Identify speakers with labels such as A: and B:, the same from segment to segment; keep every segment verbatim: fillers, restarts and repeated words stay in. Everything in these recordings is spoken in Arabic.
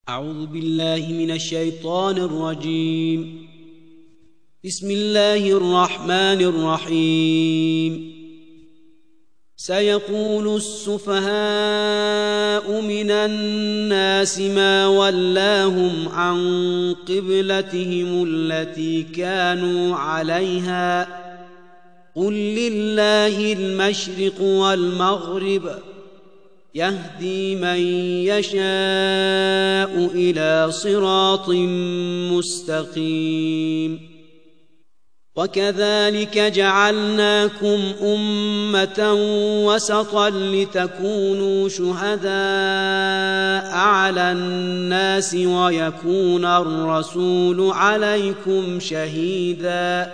A: أعوذ بالله من الشيطان الرجيم. بسم الله الرحمن الرحيم. سيقول السفهاء من الناس ما ولاهم عن قبلتهم التي كانوا عليها قل لله المشرق والمغرب يهدي من يشاء إلى صراط مستقيم. وكذلك جعلناكم أمة وسطا لتكونوا شهداء على الناس ويكون الرسول عليكم شهيدا.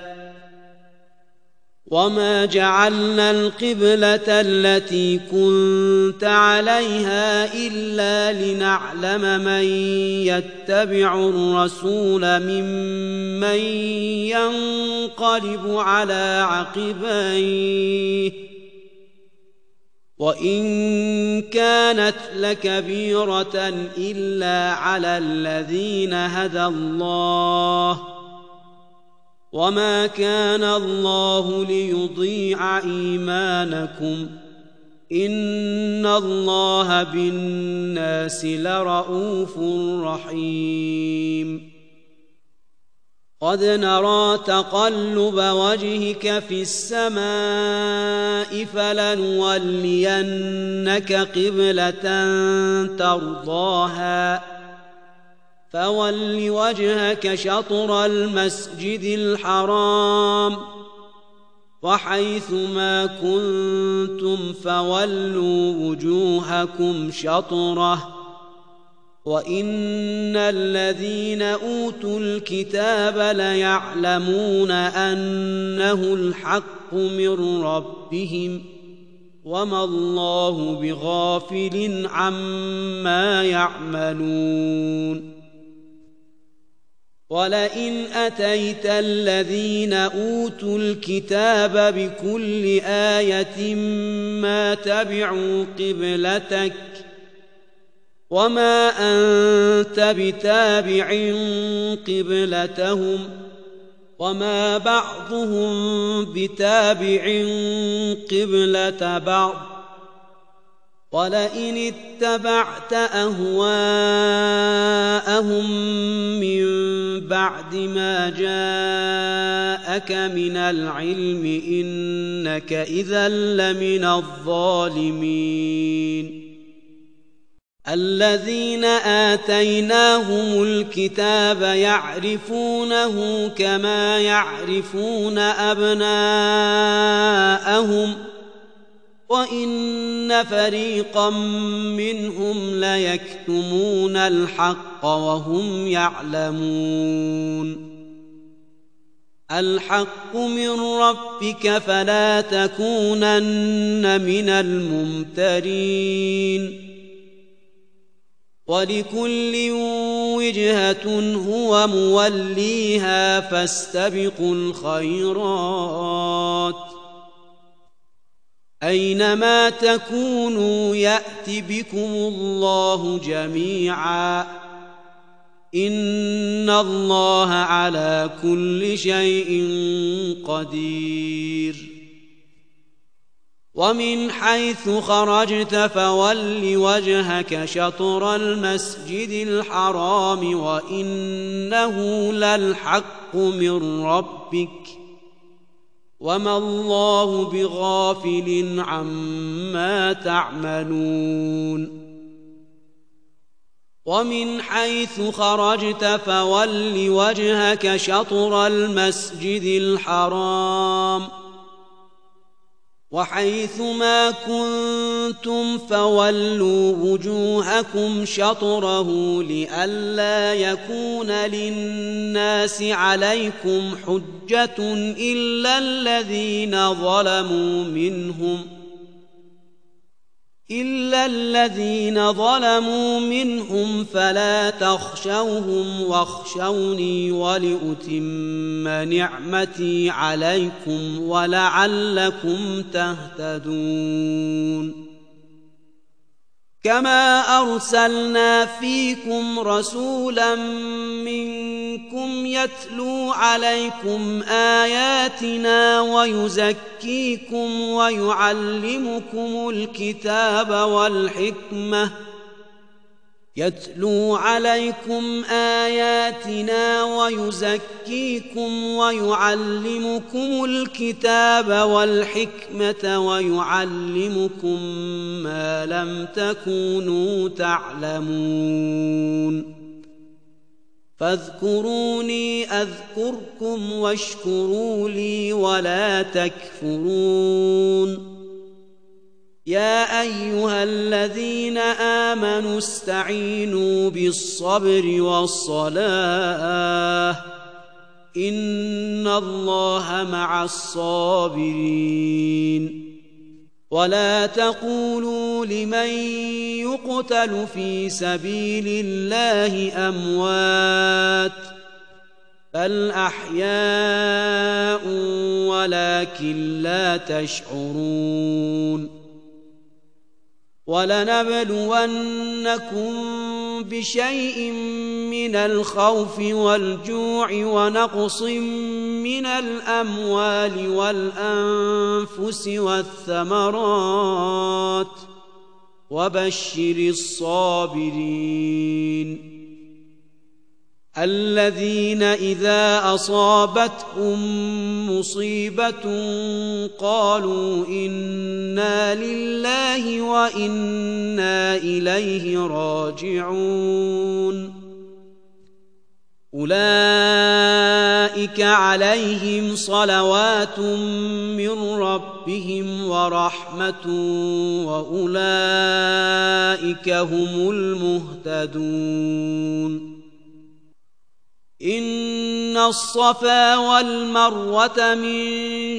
A: وما جعلنا القبلة التي كنت عليها إلا لنعلم من يتبع الرسول ممن ينقلب على عقبيه وإن كانت لكبيرة إلا على الذين هدى الله وما كان الله ليضيع إيمانكم إن الله بالناس لرءوف رحيم. قد نرى تقلب وجهك في السماء فلنولينك قبلة ترضاها فول وجهك شطر المسجد الحرام وحيث ما كنتم فولوا وجوهكم شطره وإن الذين أوتوا الكتاب ليعلمون أنه الحق من ربهم وما الله بغافل عما يعملون. ولئن أتيت الذين أوتوا الكتاب بكل آية ما تبعوا قبلتك وما أنت بتابع قبلتهم وما بعضهم بتابع قبلة بعض ولئن اتبعت أهواءهم من بعد ما جاءك من العلم إنك إذا لمن الظالمين. الذين آتيناهم الكتاب يعرفونه كما يعرفون أبناءهم وإن فريقا منهم ليكتمون الحق وهم يعلمون. الحق من ربك فلا تكونن من الممترين. ولكل وجهة هو موليها فاستبقوا الخيرات أينما تكونوا يأت بكم الله جميعا إن الله على كل شيء قدير. ومن حيث خرجت فول وجهك شطر المسجد الحرام وإنه للحق من ربك وما الله بغافل عما تعملون. ومن حيث خرجت فول وجهك شطر المسجد الحرام وحيث ما كنتم فولوا وجوهكم شطره لئلا يكون للناس عليكم حجة إلا الذين ظلموا منهم إلا الذين ظلموا منهم فلا تخشوهم واخشوني ولأتم نعمتي عليكم ولعلكم تهتدون. كما أرسلنا فيكم رسولا منكم يتلو عليكم آياتنا ويزكيكم ويعلمكم الكتاب والحكمة يتلو عليكم آياتنا ويزكيكم ويعلمكم الكتاب والحكمة ويعلمكم ما لم تكونوا تعلمون فاذكروني أذكركم واشكروا لي ولا تكفرون يا أيها الذين آمنوا استعينوا بالصبر والصلاة إن الله مع الصابرين ولا تقولوا لمن يقتل في سبيل الله أموات بل أحياء ولكن لا تشعرون ولنبلونكم بشيء من الخوف والجوع ونقص من الأموال والأنفس والثمرات وبشر الصابرين الذين إذا أصابتهم مصيبة قالوا إنا لله وإنا إليه راجعون أولئك عليهم صلوات من ربهم ورحمة وأولئك هم المهتدون إن الصفا والمروة من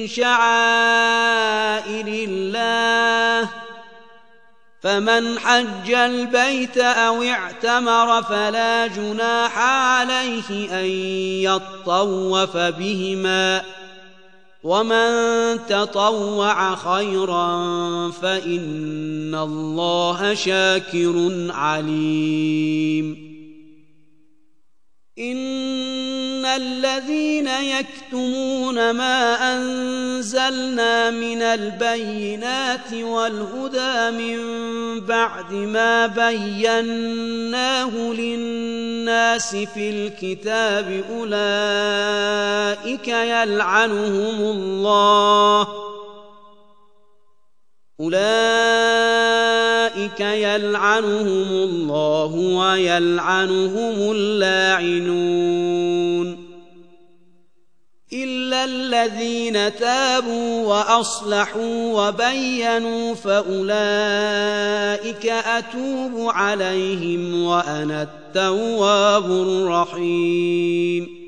A: شعائر الله فمن حج البيت أو اعتمر فلا جناح عليه أن يطوف بهما ومن تطوع خيرا فإن الله شاكر عليم إن الذين يكتمون ما أنزلنا من البينات والهدى من بعد ما بيناه للناس في الكتاب أولئك يلعنهم الله أولئك يلعنهم الله ويلعنهم اللاعنون إلا الذين تابوا وأصلحوا وبينوا فأولئك أتوب عليهم وأنا التواب الرحيم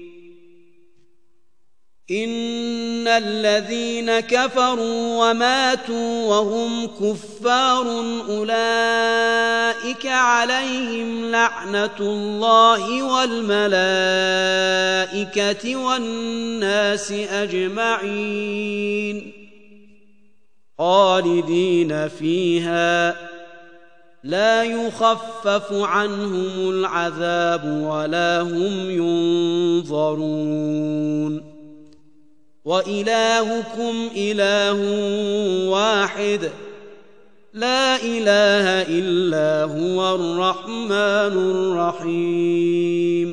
A: إن الذين كفروا وماتوا وهم كفار أولئك عليهم لعنة الله والملائكة والناس أجمعين خالدين فيها لا يخفف عنهم العذاب ولا هم ينظرون وإلهكم إله واحد لا إله إلا هو الرحمن الرحيم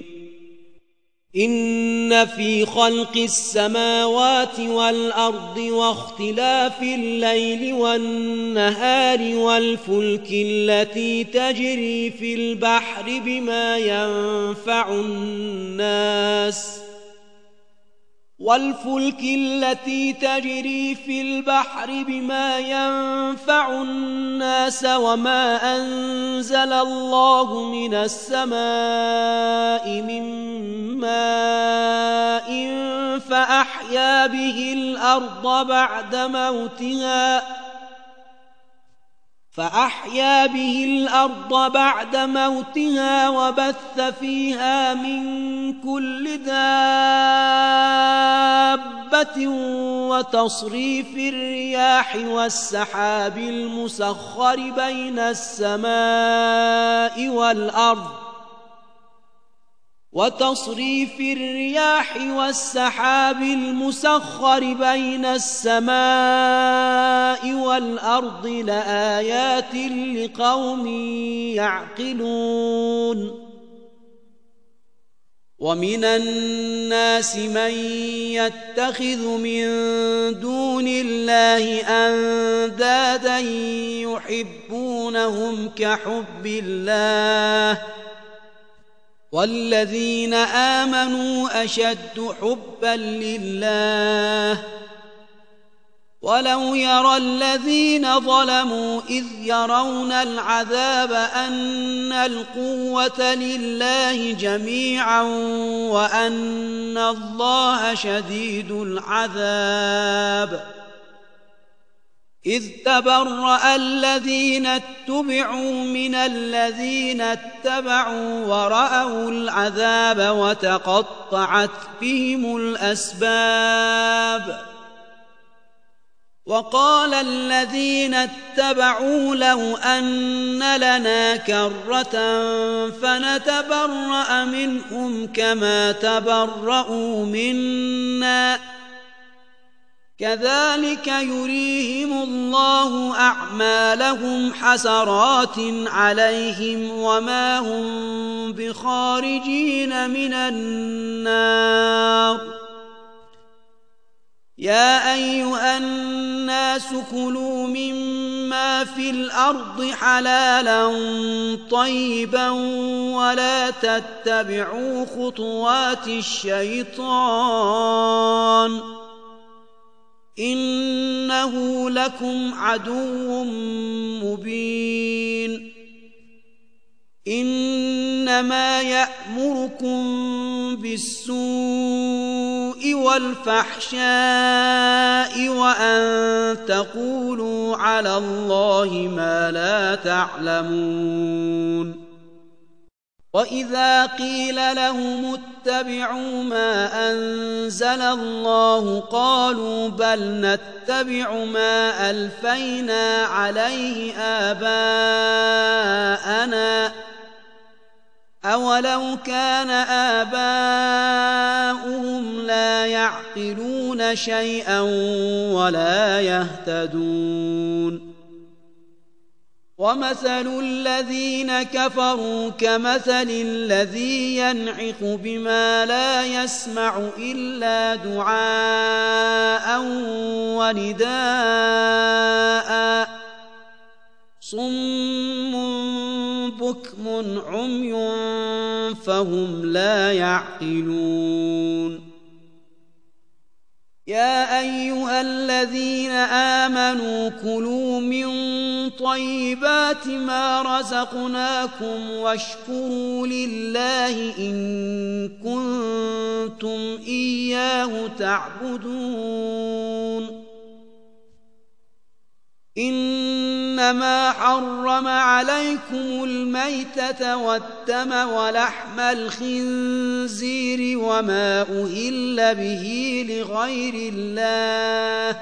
A: إن في خلق السماوات والأرض واختلاف الليل والنهار والفلك التي تجري في البحر بما ينفع الناس والفلك التي تجري في البحر بما ينفع الناس وما أنزل الله من السماء من ماء فأحيا به الأرض بعد موتها فأحيا به الأرض بعد موتها وبث فيها من كل دابة وتصريف الرياح والسحاب المسخر بين السماء والأرض وتصريف الرياح والسحاب المسخر بين السماء والأرض لآيات لقوم يعقلون ومن الناس من يتخذ من دون الله أندادا يحبونهم كحب الله والذين آمنوا أشد حبا لله ولو يرى الذين ظلموا إذ يرون العذاب أن القوة لله جميعا وأن الله شديد العذاب إذ تبرأ الذين اتبعوا من الذين اتبعوا ورأوا العذاب وتقطعت بهم الأسباب وقال الذين اتبعوا لو أن لنا كرة فنتبرأ منهم كما تبرأوا منا كذلك يريهم الله أعمالهم حسرات عليهم وما هم بخارجين من النار يا أيها الناس كلوا مما في الأرض حلالا طيبا ولا تتبعوا خطوات الشيطان إنه لكم عدو مبين إنما يأمركم بالسوء والفحشاء وأن تقولوا على الله ما لا تعلمون وإذا قيل لهم اتبعوا ما أنزل الله قالوا بل نتبع ما ألفينا عليه آباءنا أولو كان آباؤهم لا يعقلون شيئا ولا يهتدون ومثل الذين كفروا كمثل الذي ينعق بما لا يسمع إلا دعاء ونداء صم بكم عمي فهم لا يعقلون يا أيها الذين آمنوا كلوا من طيبات ما رزقناكم واشكروا لله إن كنتم إياه تعبدون إنما حرم عليكم الميتة والدم ولحم الخنزير وما أهل به لغير الله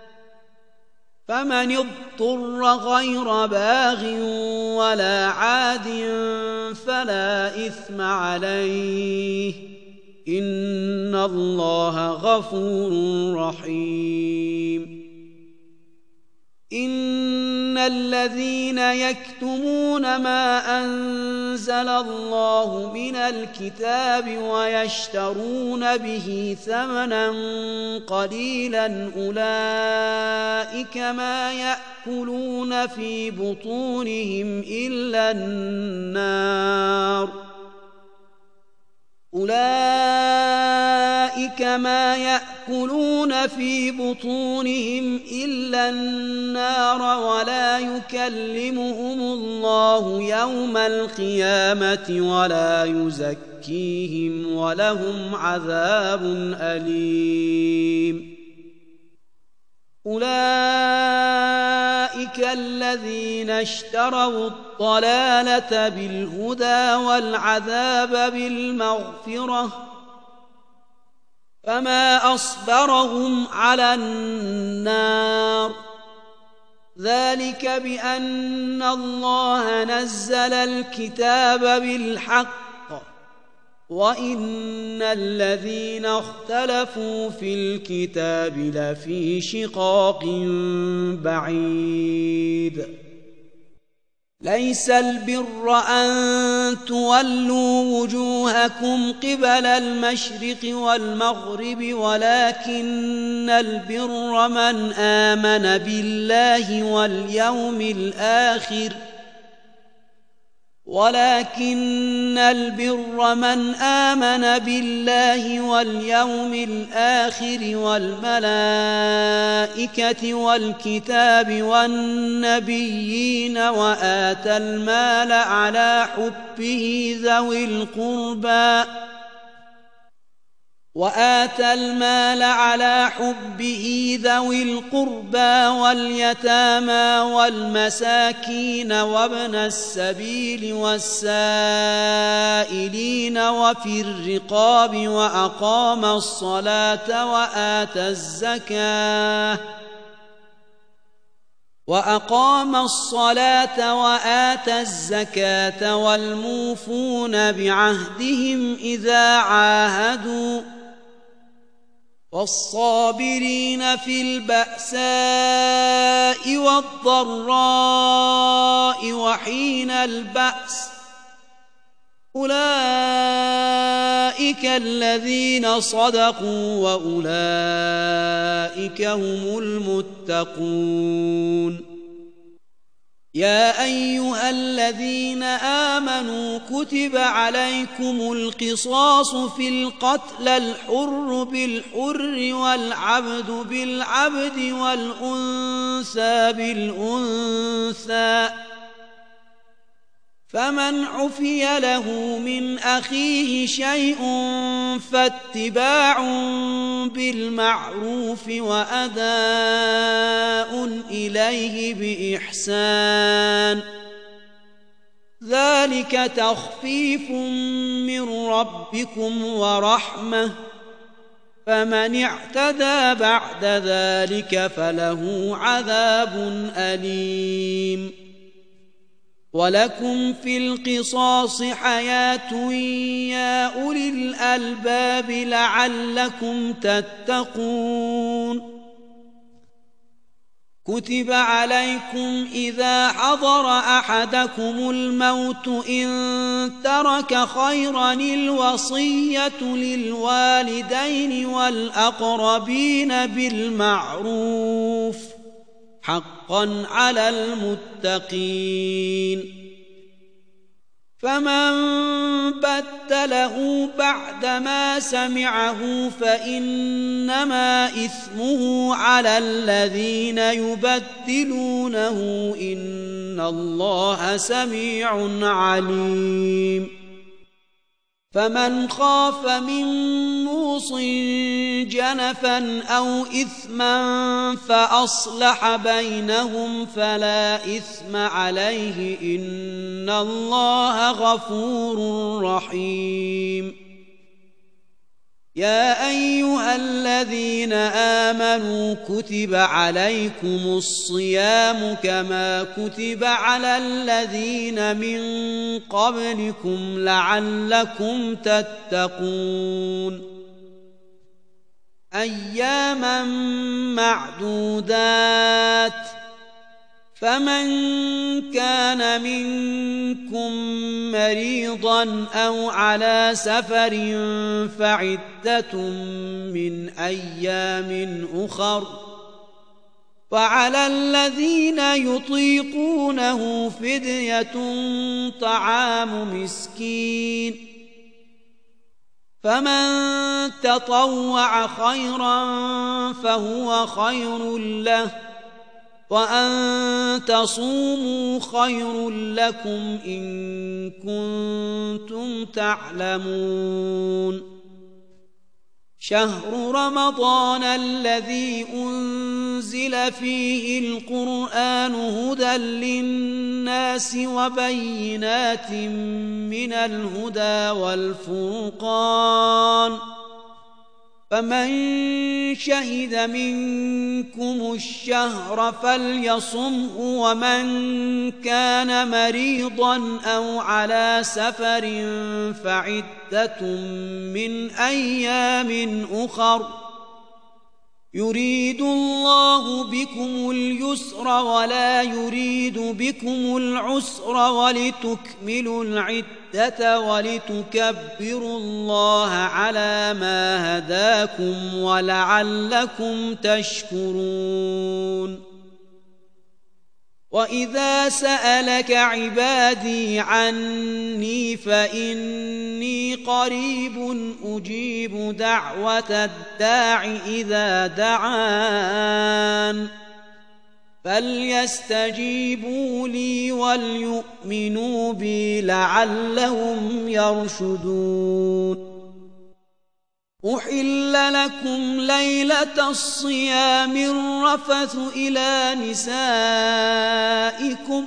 A: فمن اضطر غير باغ ولا عاد فلا إثم عليه إن الله غفور رحيم إن الذين يكتمون ما أنزل الله من الكتاب ويشترون به ثمنا قليلا أولئك ما يأكلون في بطونهم إلا النار أولئك ما يأكلون في بطونهم إلا النار ولا يكلمهم الله يوم القيامة ولا يزكيهم ولهم عذاب أليم أولئك الذين اشتروا الضلالة بالهدى والعذاب بالمغفرة فما أصبرهم على النار ذلك بأن الله نزل الكتاب بالحق وإن الذين اختلفوا في الكتاب لفي شقاق بعيد ليس البر أن تولوا وجوهكم قبل المشرق والمغرب ولكن البر من آمن بالله واليوم الآخر ولكن البر من آمن بالله واليوم الآخر والملائكة والكتاب والنبيين وآتى المال على حبه ذوي القربى وآتى المال على حبه ذوي القربى واليتامى والمساكين وابن السبيل والسائلين وفي الرقاب وأقام الصلاة وآتى الزكاة وأقام الصلاة وآتى الزكاة والموفون بعهدهم إذا عاهدوا والصابرين في البأساء والضراء وحين البأس أولئك الذين صدقوا وأولئك هم المتقون يا أيها الذين آمنوا كتب عليكم القصاص في القتل الحر بالحر والعبد بالعبد والأنثى بالأنثى فمن عفي له من أخيه شيء فاتباع بالمعروف وأداء إليه بإحسان ذلك تخفيف من ربكم ورحمة فمن اعتدى بعد ذلك فله عذاب أليم ولكم في القصاص حياة يا أولي الألباب لعلكم تتقون كتب عليكم إذا حضر أحدكم الموت إن ترك خيرا الوصية للوالدين والأقربين بالمعروف حقا على المتقين فمن بدله بعدما سمعه فإنما إثمه على الذين يبدلونه إن الله سميع عليم فمن خاف من موص جنفا أو إثما فأصلح بينهم فلا إثم عليه إن الله غفور رحيم يا أيها الذين آمنوا كتب عليكم الصيام كما كتب على الذين من قبلكم لعلكم تتقون أياما معدودات فمن كان منكم مريضا أو على سفر فعدة من أيام أخر وعلى الذين يطيقونه فدية طعام مسكين فمن تطوع خيرا فهو خير له وأن تصوموا خير لكم إن كنتم تعلمون شهر رمضان الذي أنزل فيه القرآن هدى للناس وبينات من الهدى والفرقان فمن شهد منكم الشهر فليصمه ومن كان مريضا أو على سفر فعدة من أيام أخر يريد الله بكم اليسر ولا يريد بكم العسر ولتكملوا العدة ولتكبروا الله على ما هداكم ولعلكم تشكرون وإذا سألك عبادي عني فإني قريب أجيب دعوة الداع إذا دعان فليستجيبوا لي وليؤمنوا بي لعلهم يرشدون أحل لكم ليلة الصيام الرفث إلى نسائكم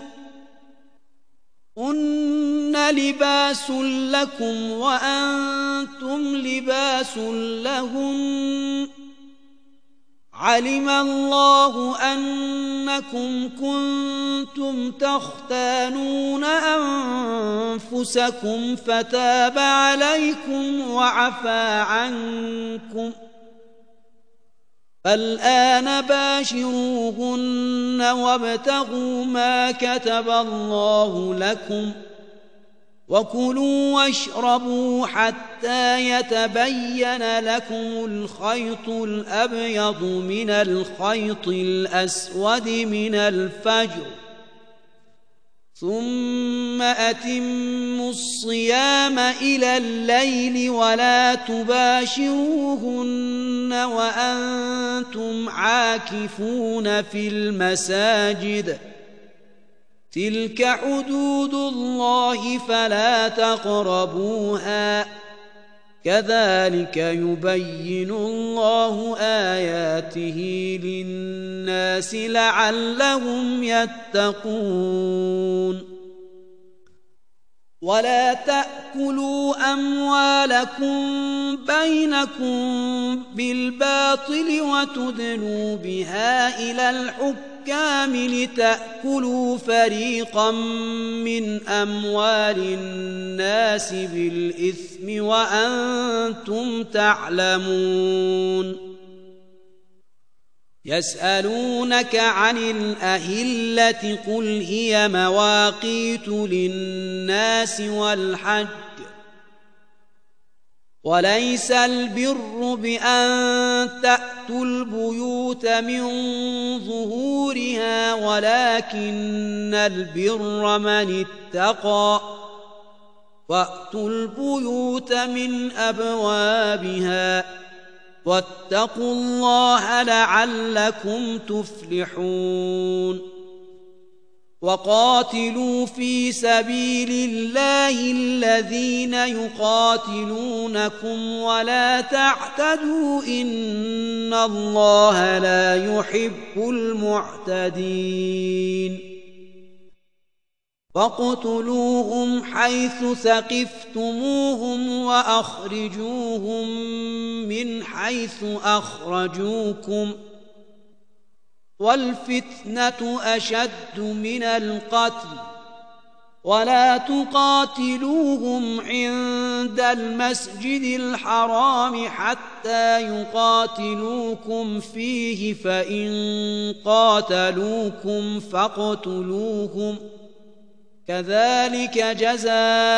A: هن لباس لكم وأنتم لباس لهن علم الله أنكم كنتم تختانون أنفسكم فتاب عليكم وعفى عنكم فالآن باشروهن وابتغوا ما كتب الله لكم وكلوا واشربوا حتى يتبين لكم الخيط الأبيض من الخيط الأسود من الفجر ثم أتموا الصيام إلى الليل ولا تباشروهن وأنتم عاكفون في المساجد تلك حدود الله فلا تقربوها كذلك يبين الله آياته للناس لعلهم يتقون ولا تأكلوا أموالكم بينكم بالباطل وتدلوا بها إلى الحكام لتأكلوا فريقا من أموال الناس بالإثم وأنتم تعلمون يسألونك عن الأهلة قل هي مواقيت للناس والحج وليس البر بأن تأتوا البيوت من ظهورها ولكن البر من اتقى وأتوا البيوت من أبوابها واتقوا الله لعلكم تفلحون وقاتلوا في سبيل الله الذين يقاتلونكم ولا تعتدوا إن الله لا يحب المعتدين واقتلوهم حيث ثقفتموهم وأخرجوهم من حيث أخرجوكم والفتنة أشد من القتل ولا تقاتلوهم عند المسجد الحرام حتى يقاتلوكم فيه فإن قاتلوكم فاقتلوهم كذلك جزاء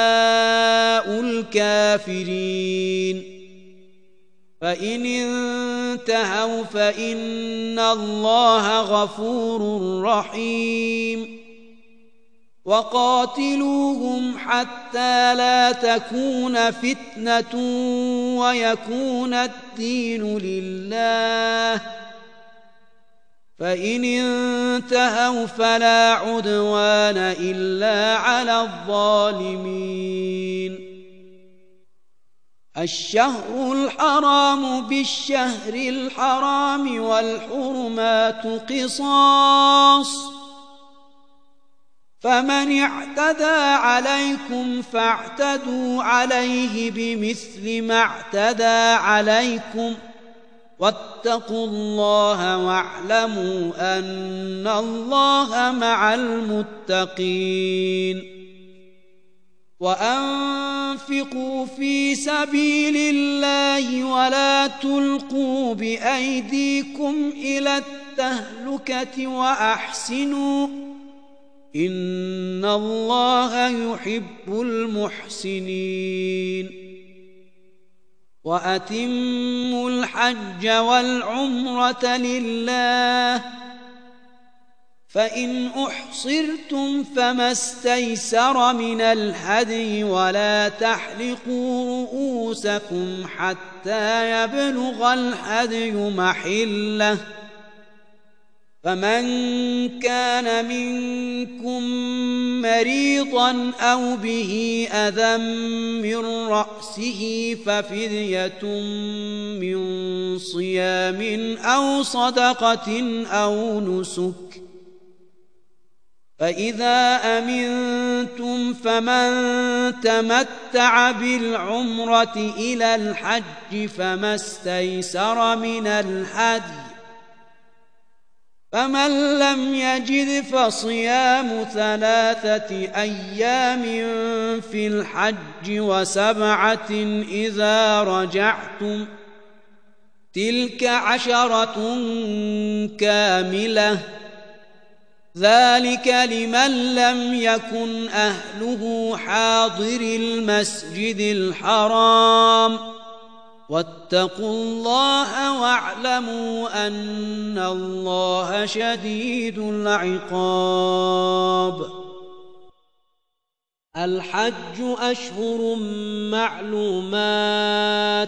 A: الكافرين فإن انتهوا فإن الله غفور رحيم وقاتلوهم حتى لا تكون فتنة ويكون الدين لله فإن انتهوا فلا عدوان إلا على الظالمين الشهر الحرام بالشهر الحرام والحرمات قصاص، فمن اعتدى عليكم فاعتدوا عليه بمثل ما اعتدى عليكم، واتقوا الله واعلموا أن الله مع المتقين. وأنفقوا في سبيل الله ولا تلقوا بأيديكم إلى التهلكة وأحسنوا إن الله يحب المحسنين. وأتموا الحج والعمرة لله، فإن أحصرتم فما استيسر من الهدي، ولا تحلقوا رؤوسكم حتى يبلغ الهدي محله، فمن كان منكم مريضا أو به أذى من رأسه ففدية من صيام أو صدقة أو نسك، فإذا أمنتم فمن تمتع بالعمرة إلى الحج فما استيسر من الهدي، فمن لم يجد فصيام ثلاثة أيام في الحج وسبعة إذا رجعتم، تلك عشرة كاملة، ذلك لمن لم يكن أهله حاضر المسجد الحرام، واتقوا الله واعلموا أن الله شديد العقاب. الحج أشهر معلومات،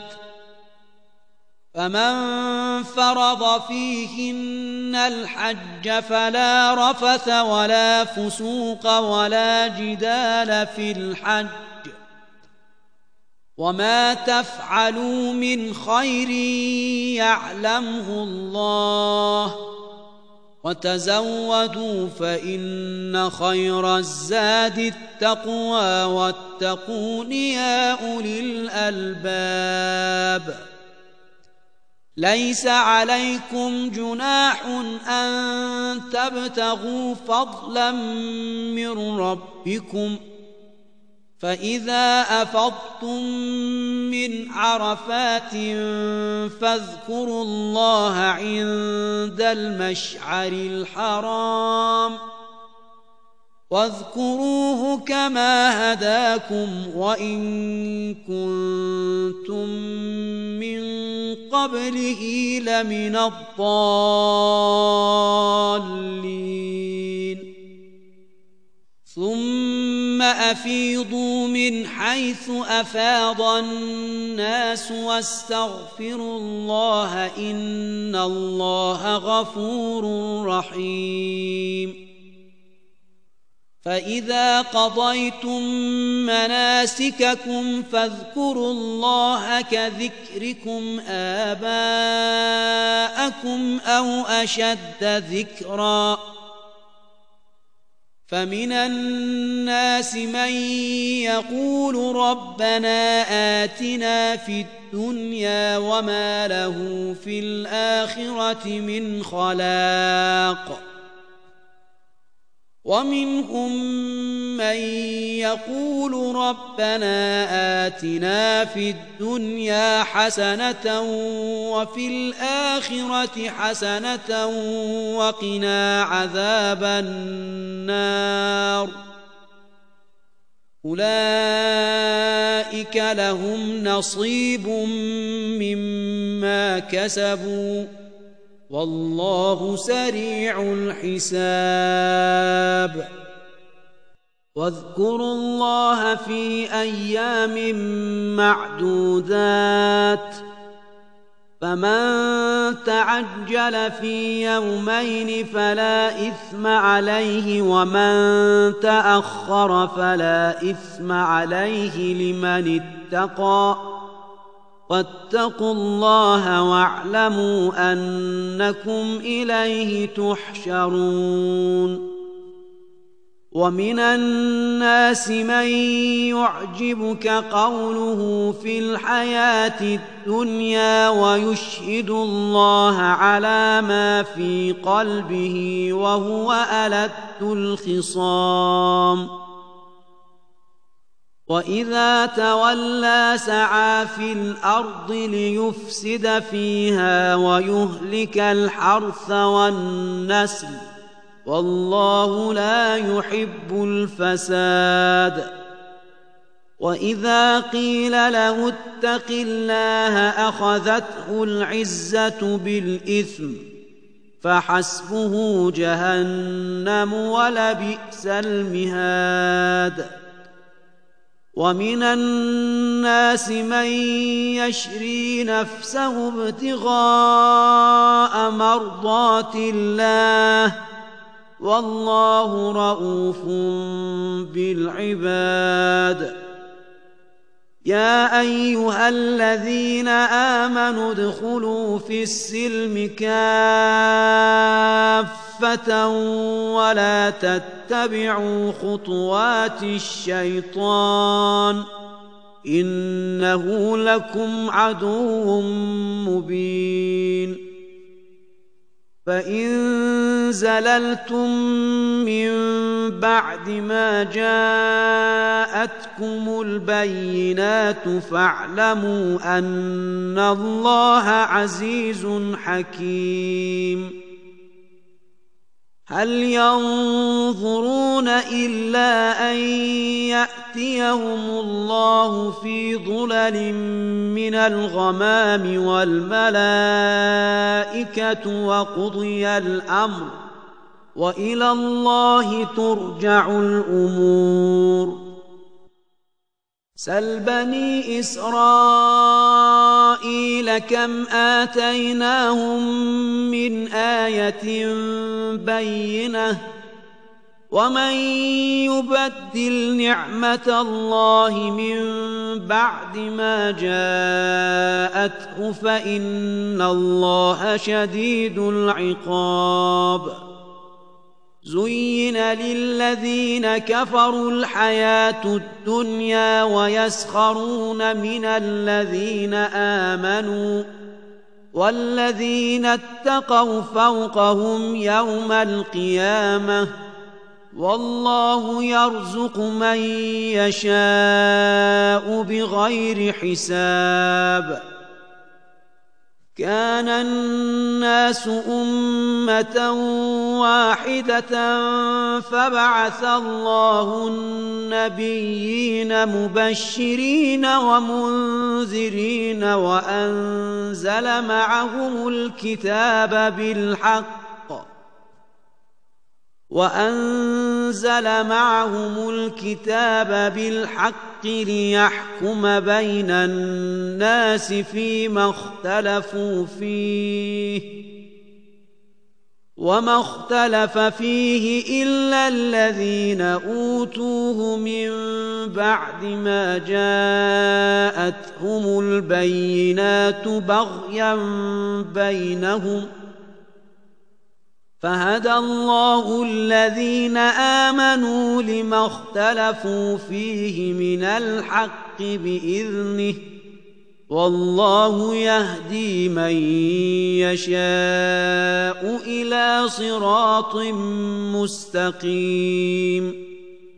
A: فمن فرض فيهن الحج فلا رفث ولا فسوق ولا جدال في الحج، وما تفعلوا من خير يعلمه الله، وتزودوا فإن خير الزاد التقوى، واتقون يا أولي الألباب. ليس عليكم جناح أن تبتغوا فضلا من ربكم، فإذا أفضتم من عرفات فاذكروا الله عند المشعر الحرام، واذكروه كما هداكم وإن كنتم من قبله لمن الضالين. ثم أفيضوا من حيث أفاض الناس واستغفروا الله إن الله غفور رحيم. فإذا قضيتم مناسككم فاذكروا الله كذكركم آباءكم أو أشد ذكرًا، فمن الناس من يقول ربنا آتنا في الدنيا وما له في الآخرة من خلاق، ومنهم من يقول ربنا آتنا في الدنيا حسنة وفي الآخرة حسنة وقنا عذاب النار. أولئك لهم نصيب مما كسبوا والله سريع الحساب. واذكروا الله في أيام معدودات، فمن تعجل في يومين فلا إثم عليه، ومن تأخر فلا إثم عليه لمن اتقى، واتقوا الله واعلموا أنكم إليه تحشرون. ومن الناس من يعجبك قوله في الحياة الدنيا ويشهد الله على ما في قلبه وهو ألد الخصام. وإذا تولى سعى في الأرض ليفسد فيها ويهلك الحرث والنسل والله لا يحب الفساد. وإذا قيل له اتق الله أخذته العزة بالإثم فحسبه جهنم ولبئس المهاد. ومن الناس من يشري نفسه ابتغاء مرضات الله والله رءوف بالعباد. يا أيها الذين آمنوا ادخلوا في السلم كافة ولا تتبعوا خطوات الشيطان إنه لكم عدو مبين. فإن زللتم من بعد ما جاءتكم البينات فاعلموا أن الله عزيز حكيم. هل ينظرون إلا أن يأتيهم الله في ظلل من الغمام والملائكة وقضي الأمر وإلى الله ترجع الأمور. سل بني إسرائيل كم آتيناهم من آية بينة ومن يبدل نعمة الله من بعد ما جاءته فإن الله شديد العقاب. زين للذين كفروا الحياة الدنيا ويسخرون من الذين آمنوا والذين اتقوا فوقهم يوم القيامة والله يرزق من يشاء بغير حساب. كان الناس أمة واحدة فبعث الله النبيين مبشرين ومنذرين وأنزل معهم الكتاب بالحق وأنزل معهم الكتاب بالحق ليحكم بين الناس فيما اختلفوا فيه وما اختلف فيه إلا الذين أوتوه من بعد ما جاءتهم البينات بغيا بينهم فهدى الله الذين آمنوا لما اختلفوا فيه من الحق بإذنه والله يهدي من يشاء إلى صراط مستقيم.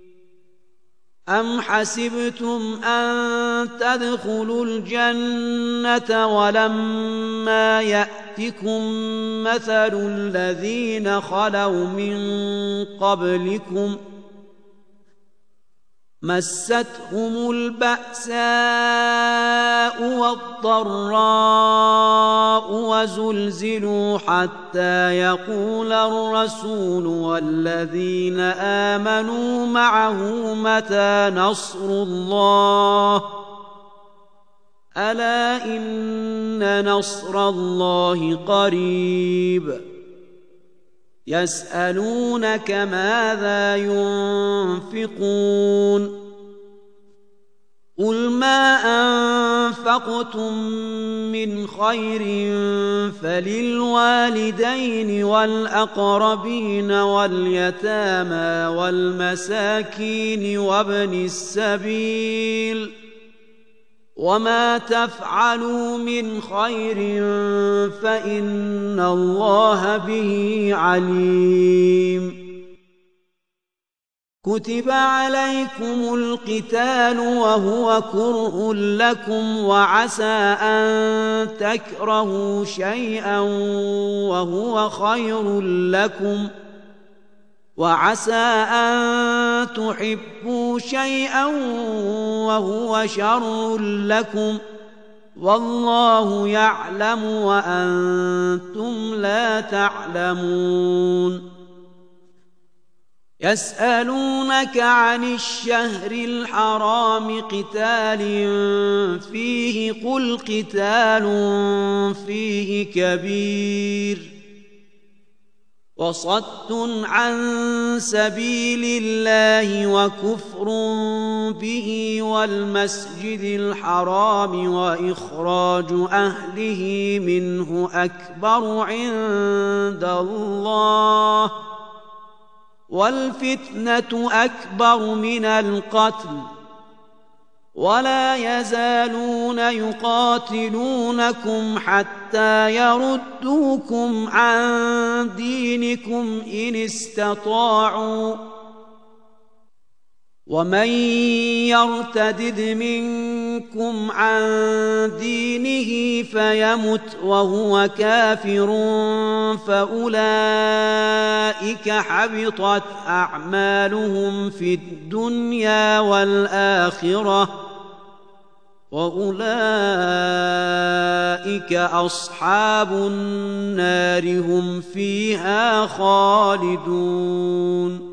A: أم حسبتم أن تدخلوا الجنة ولما يأتكم مثل الذين خلوا من قبلكم مستهم البأساء والضراء وزلزلوا حتى يقول الرسول والذين آمنوا معه متى نصر الله ألا إن نصر الله قريب. يسألونك ماذا ينفقون قل ما أنفقتم من خير فللوالدين والأقربين واليتامى والمساكين وابن السبيل وما تفعلوا من خير فإن الله به عليم. كتب عليكم القتال وهو كره لكم وعسى أن تكرهوا شيئا وهو خير لكم وعسى أن تحبوا شيئا وهو شر لكم والله يعلم وأنتم لا تعلمون. يسألونك عن الشهر الحرام قتال فيه قل قتال فيه كبير وصد عن سبيل الله وكفر به والمسجد الحرام وإخراج أهله منه أكبر عند الله والفتنة أكبر من القتل ولا يزالون يقاتلونكم حتى يردوكم عن دينكم إن استطاعوا ومن يرتدد منكم عن دينه فيمت وهو كافر فأولئك حبطت أعمالهم في الدنيا والآخرة وأولئك أصحاب النار هم فيها خالدون.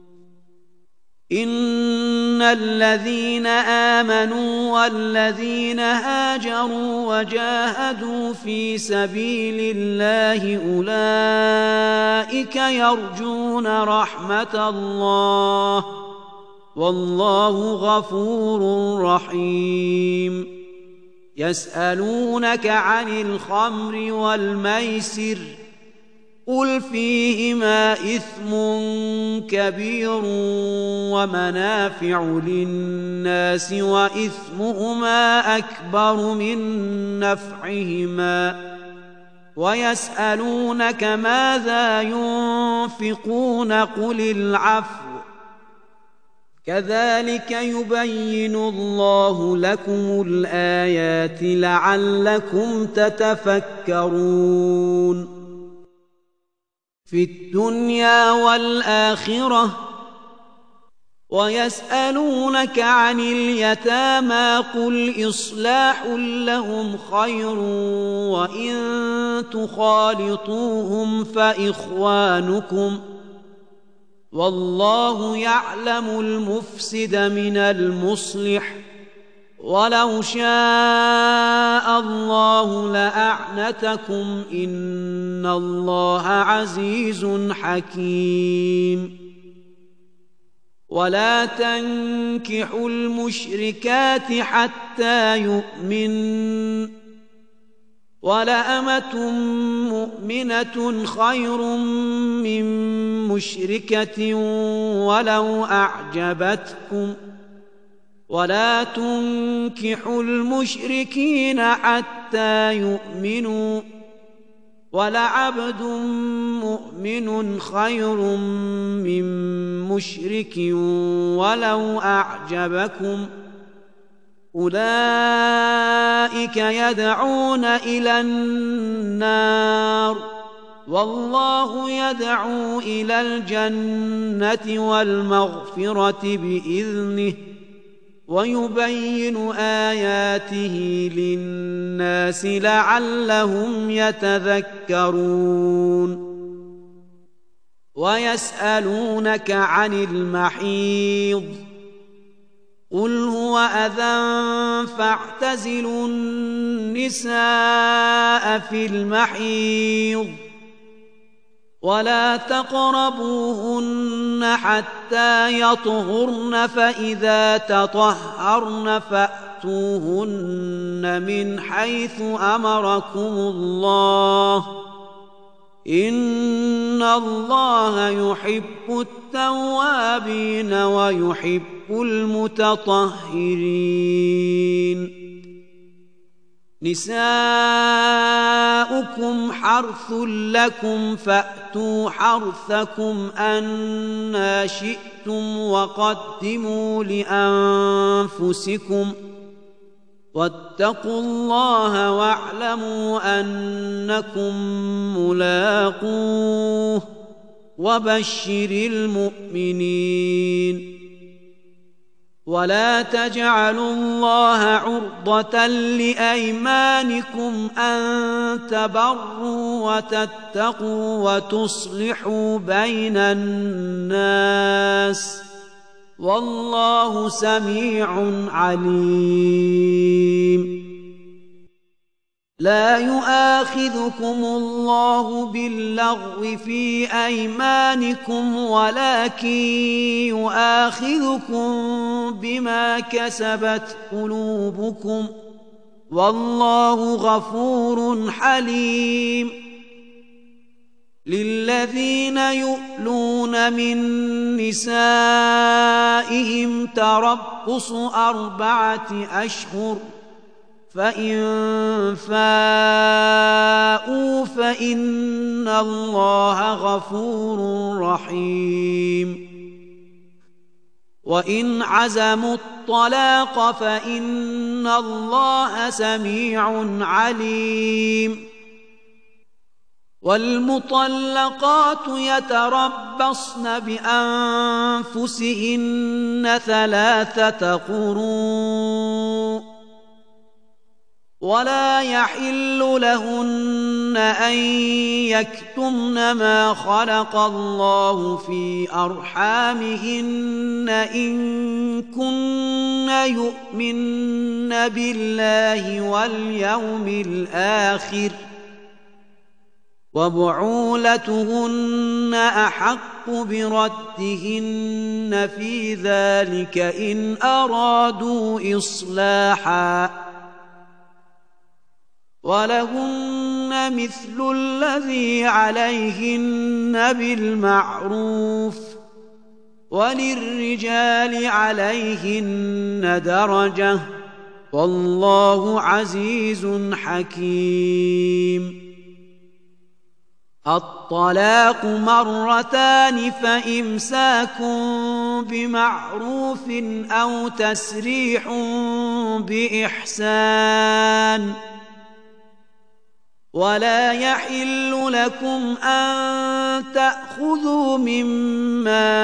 A: إن الذين آمنوا والذين هاجروا وجاهدوا في سبيل الله أولئك يرجون رحمة الله والله غفور رحيم. يسألونك عن الخمر والميسر قل فيهما إثم كبير ومنافع للناس وإثمهما أكبر من نفعهما ويسألونك ماذا ينفقون قل العفو كذلك يبين الله لكم الآيات لعلكم تتفكرون. في الدنيا والآخرة ويسألونك عن اليتامى قل إصلاح لهم خير وإن تخالطوهم فإخوانكم والله يعلم المفسد من المصلح ولو شاء الله لأعنتكم إن الله عزيز حكيم. ولا تنكحوا المشركات حتى يؤمن ولأمة مؤمنة خير من مشركة ولو أعجبتكم ولا تنكحوا المشركين حتى يؤمنوا ولعبد مؤمن خير من مشرك ولو أعجبكم أولئك يدعون إلى النار والله يدعو إلى الجنة والمغفرة بإذنه ويبين آياته للناس لعلهم يتذكرون. ويسألونك عن المحيض قل هو أذى فاعتزلوا النساء في المحيض ولا تقربوهن حتى يطهرن فإذا تطهرن فأتوهن فأتوهن من حيث أمركم الله إن الله يحب التوابين ويحب المتطهرين نساؤكم حرث لكم فأتوا حرثكم أنى شئتم وقدموا لأنفسكم واتقوا الله واعلموا أنكم ملاقوه وبشر المؤمنين ولا تجعلوا الله عرضة لأيمانكم أن تبروا وتتقوا وتصلحوا بين الناس والله سميع عليم لا يؤاخذكم الله باللغو في أيمانكم ولكن يؤاخذكم بما كسبت قلوبكم والله غفور حليم للذين يؤلون من نسائهم تربص أربعة أشهر فإن فاءوا فإن الله غفور رحيم وإن عزموا الطلاق فإن الله سميع عليم والمطلقات يتربصن بأنفسهن ثلاثة قروء ولا يحل لهن أن يكتمن ما خلق الله في أرحامهن إن كن يؤمن بالله واليوم الآخر وبعولتهن أحق بردهن في ذلك إن أرادوا إصلاحا ولهن مثل الذي عليهن بالمعروف وللرجال عليهن درجة والله عزيز حكيم الطلاق مرتان فإمساك بمعروف أو تسريح بإحسان ولا يحل لكم أن تأخذوا مما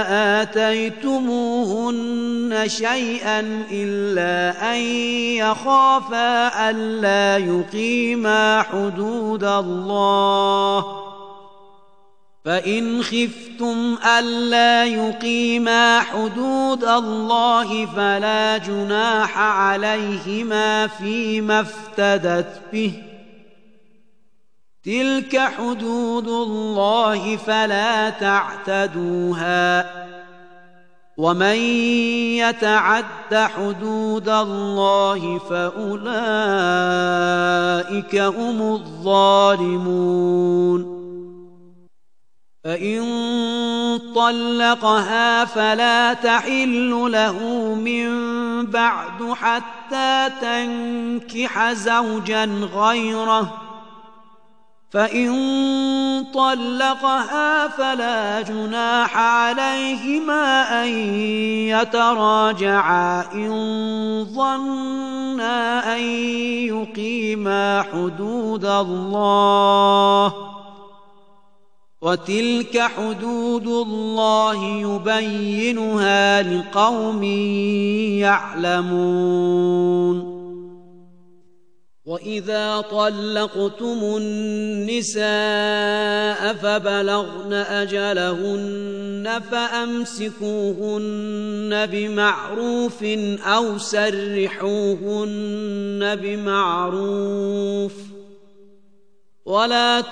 A: آتيتموهن شيئا إلا أن يخافا ألا يقيما حدود الله فإن خفتم ألا يقيما حدود الله فلا جناح عليهما فيما افتدت به تلك حدود الله فلا تعتدوها ومن يتعد حدود الله فأولئك هم الظالمون فإن طلقها فلا تحل له من بعد حتى تنكح زوجا غيره فإن طلقها فلا جناح عليهما أن يتراجعا إن ظنا أن يقيما حدود الله وتلك حدود الله يبينها لقوم يعلمون وإذا طلقتم النساء فبلغن أجلهن فأمسكوهن بمعروف أو سرحوهن بمعروف ولا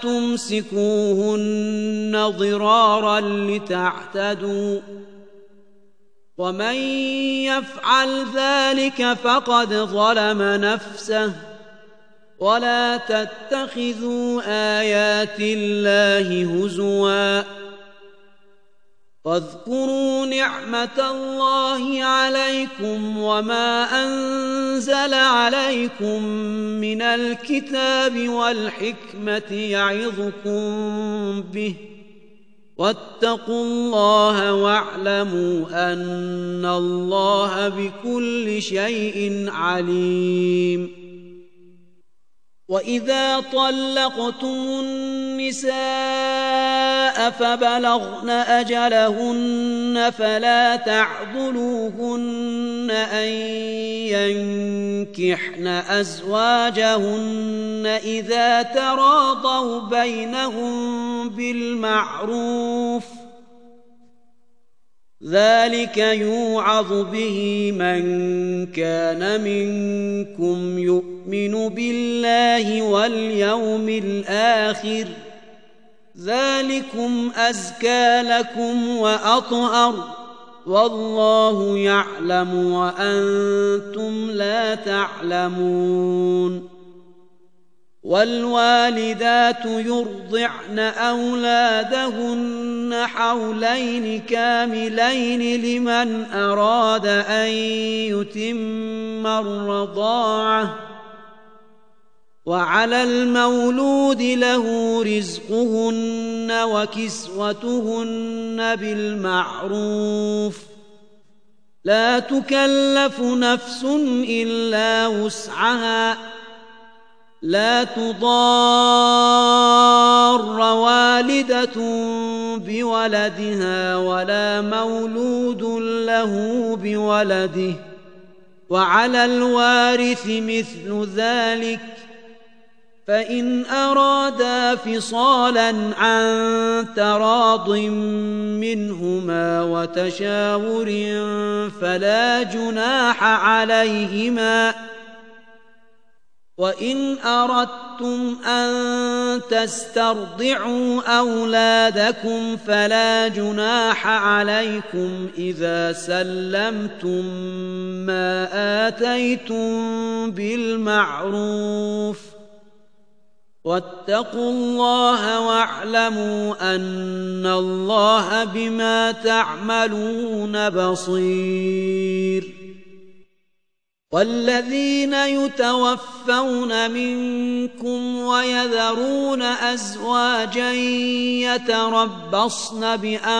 A: تمسكوهن ضرارا لتعتدوا ومن يفعل ذلك فقد ظلم نفسه ولا تتخذوا آيات الله هزوا واذكروا نعمة الله عليكم وما أنزل عليكم من الكتاب والحكمة يعظكم به واتقوا الله واعلموا أن الله بكل شيء عليم. وإذا طلقتم النساء فبلغن أجلهن فلا تعضلوهن أن ينكحن أزواجهن إذا تراضوا بينهم بالمعروف ذلك يوعظ به من كان منكم يؤمن بالله واليوم الآخر ذلكم أزكى لكم وأطهر والله يعلم وأنتم لا تعلمون. والوالدات يرضعن أولادهن حولين كاملين لمن أراد أن يتم الرضاعة وعلى المولود له رزقهن وكسوتهن بالمعروف لا تكلف نفس إلا وسعها لا تضار والدة بولدها ولا مولود له بولده وعلى الوارث مثل ذلك فإن أرادا فصالا عن تراض منهما وتشاور فلا جناح عليهما. وإن أردتم أن تسترضعوا أولادكم فلا جناح عليكم إذا سلمتم ما آتيتم بالمعروف واتقوا الله واعلموا أن الله بما تعملون بصير. والذين يتوفون منكم ويذرون أزواجا يتربصن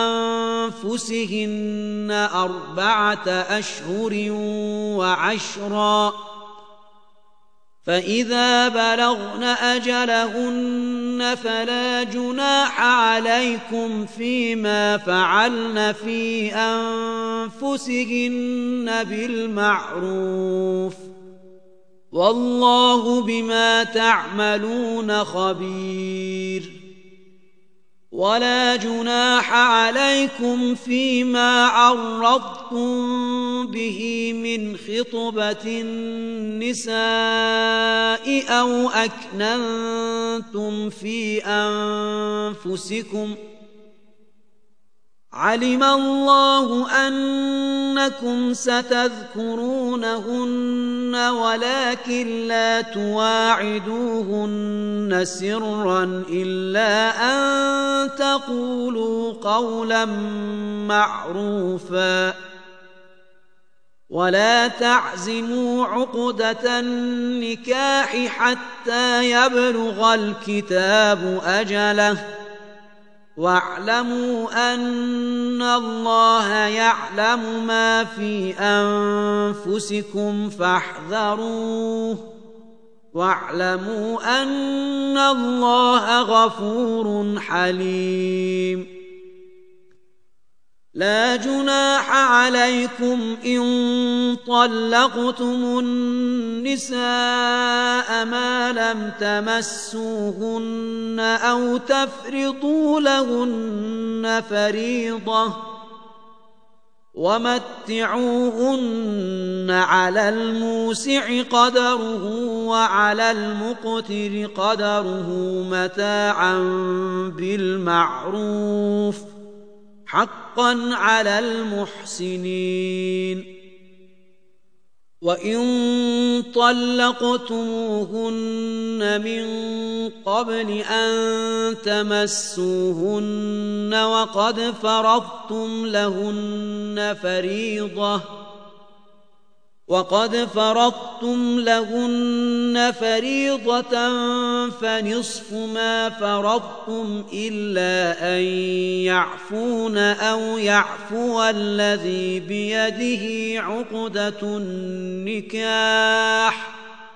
A: بأنفسهن أربعة أشهر وعشرا فإذا بلغن أجلهن فلا جناح عليكم فيما فعلن في أنفسهن بالمعروف والله بما تعملون خبير. ولا جناح عليكم فيما عرضتم به من خطبة النساء أو أكننتم في أنفسكم علم الله أنكم ستذكرونهن ولكن لا تواعدوهن سرا إلا أن تقولوا قولا معروفا ولا تعزموا عقدة النكاح حتى يبلغ الكتاب أجله واعلموا أن الله يعلم ما في أنفسكم فاحذروه واعلموا أن الله غفور حليم. لا جناح عليكم إن طلقتم النساء ما لم تمسوهن أو تفرضوا لهن فريضة ومتعوهن على الموسع قدره وعلى المقتر قدره متاعا بالمعروف حقا على المحسنين. وإن طلقتموهن من قبل أن تمسوهن وقد فرضتم لهن فريضة وقد فرضتم لهن فريضة فنصف ما فرضتم إلا أن يعفون أو يعفو الذي بيده عقدة النكاح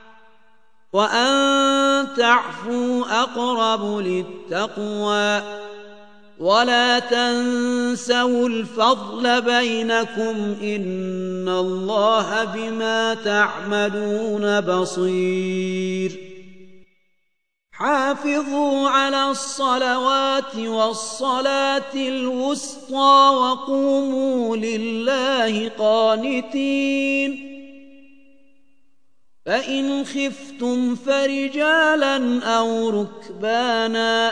A: وأن تعفوا أقرب للتقوى ولا تنسوا الفضل بينكم إن الله بما تعملون بصير. حافظوا على الصلوات والصلاة الوسطى وقوموا لله قانتين. فإن خفتم فرجالا أو ركبانا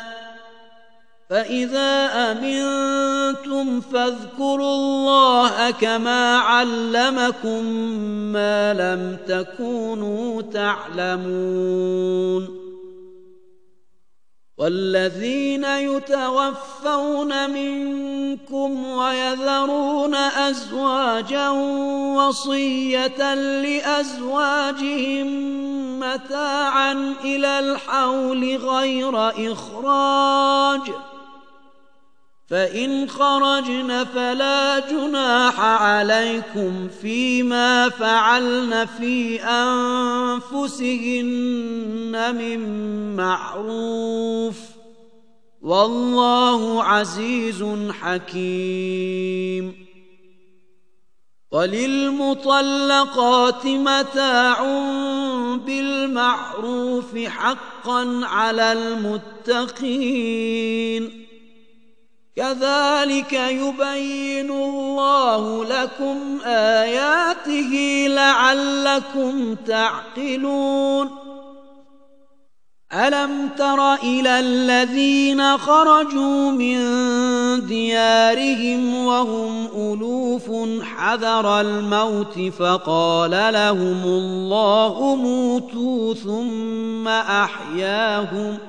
A: فإذا أمنتم فاذكروا الله كما علمكم ما لم تكونوا تعلمون. والذين يتوفون منكم ويذرون أزواجا وصية لأزواجهم متاعا إلى الحول غير إخراج فإن خرجن فلا جناح عليكم فيما فعلن في أنفسهن من معروف والله عزيز حكيم. وللمطلقات متاع بالمعروف حقا على المتقين كذلك يبين الله لكم آياته لعلكم تعقلون. ألم تر إلى الذين خرجوا من ديارهم وهم ألوف حذر الموت فقال لهم الله موتوا ثم أحياهم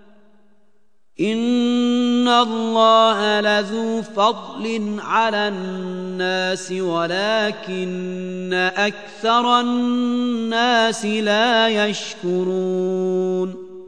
A: إن الله لذو فضل على الناس ولكن أكثر الناس لا يشكرون.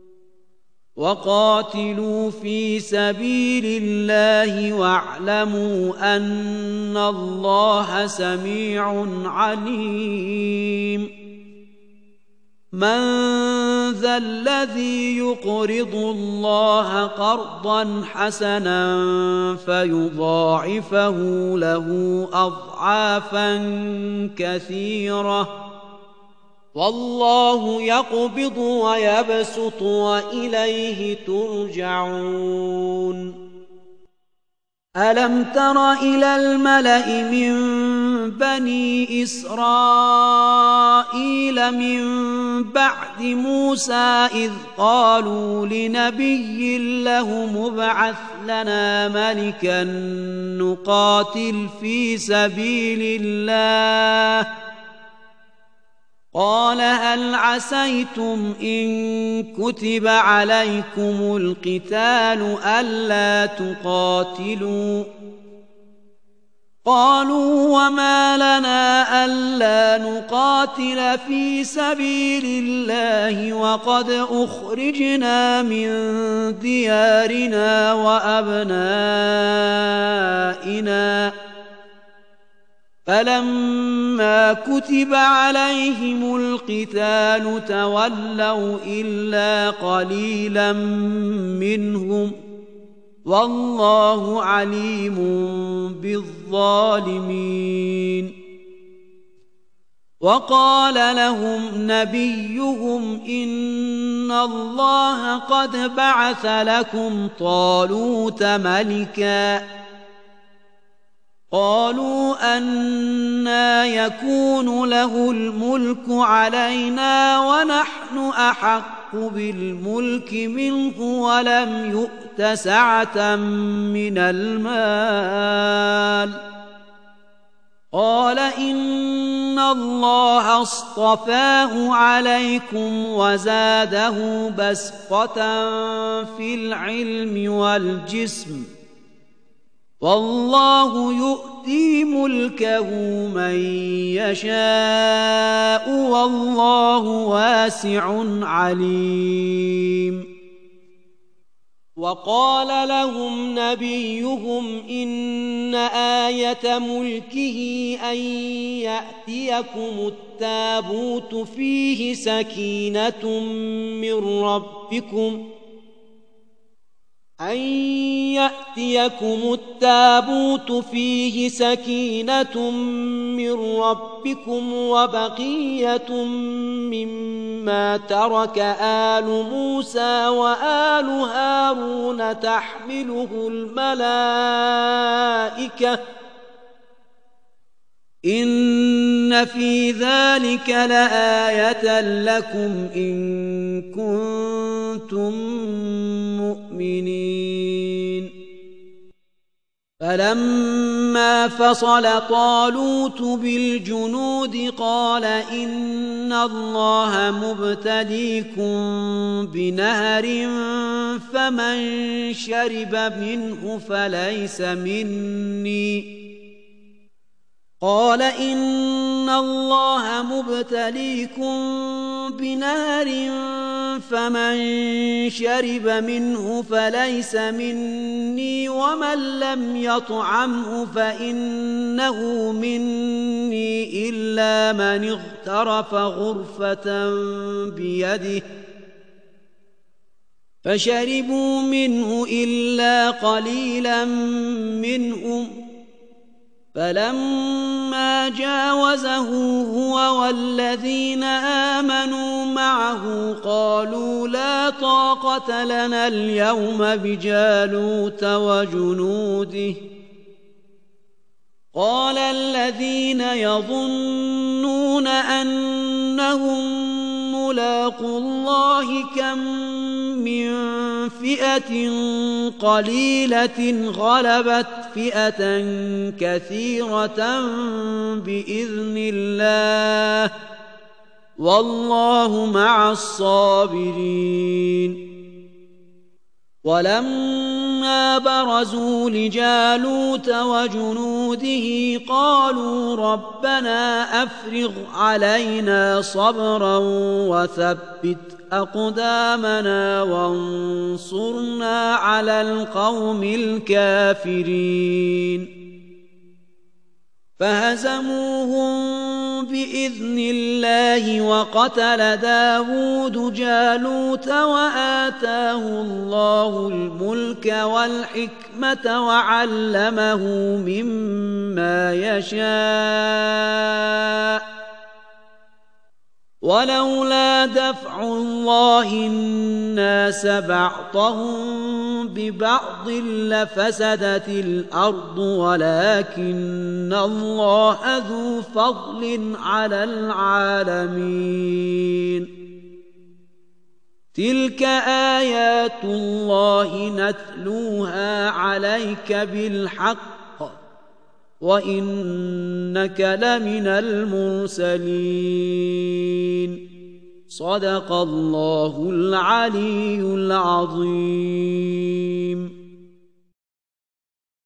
A: وقاتلوا في سبيل الله واعلموا أن الله سميع عليم. من ذا الذي يقرض الله قرضا حسنا فيضاعفه له أضعافا كثيرة والله يقبض ويبسط وإليه ترجعون. ألم تر إلى الملأ من بني إسرائيل من بعد موسى إذ قالوا لنبي له مبعث لنا ملكا نقاتل في سبيل الله قال هل عسيتم إن كتب عليكم القتال ألا تقاتلوا قالوا وما لنا ألا نقاتل في سبيل الله وقد أخرجنا من ديارنا وأبنائنا فلما كتب عليهم القتال تولوا إلا قليلا منهم والله عليم بالظالمين. وقال لهم نبيهم إن الله قد بعث لكم طالوت ملكا قالوا أنى يكون له الملك علينا ونحن أحق بالملك منه ولم يؤت سعة من المال قال إن الله اصطفاه عليكم وزاده بسطة في العلم والجسم والله يؤتي ملكه من يشاء والله واسع عليم وقال لهم نبيهم إن آية ملكه أن يأتيكم التابوت فيه سكينة من ربكم أن يأتيكم التابوت فيه سكينة من ربكم وبقية مما ترك آل موسى وآل هارون تحمله الملائكة إن في ذلك لآية لكم إن كنتم مؤمنين فلما فصل طالوت بالجنود قال إن الله مبتليكم بنهر فمن شرب منه فليس مني قال إن الله مبتليكم بنهر فمن شرب منه فليس مني ومن لم يطعمه فإنه مني إلا من اغترف غرفة بيده فشربوا منه إلا قليلا منهم فلما جاوزه هو والذين آمنوا معه قالوا لا طاقة لنا اليوم بجالوت وجنوده قال الذين يظنون أنهم ملاقو الله كم من فئة قليلة غلبت فئة كثيرة بإذن الله والله مع الصابرين ولما برزوا لجالوت وجنوده قالوا ربنا أفرغ علينا صبرا وثبت أقدامنا وانصرنا على القوم الكافرين فهزموهم بإذن الله وقتل داود جالوت وآتاه الله الملك والحكمة وعلمه مما يشاء ولولا دفع الله الناس بعضهم ببعض لفسدت الأرض ولكن الله ذو فضل على العالمين تلك آيات الله نتلوها عليك بالحق وإنك لمن المرسلين صدق الله العلي العظيم.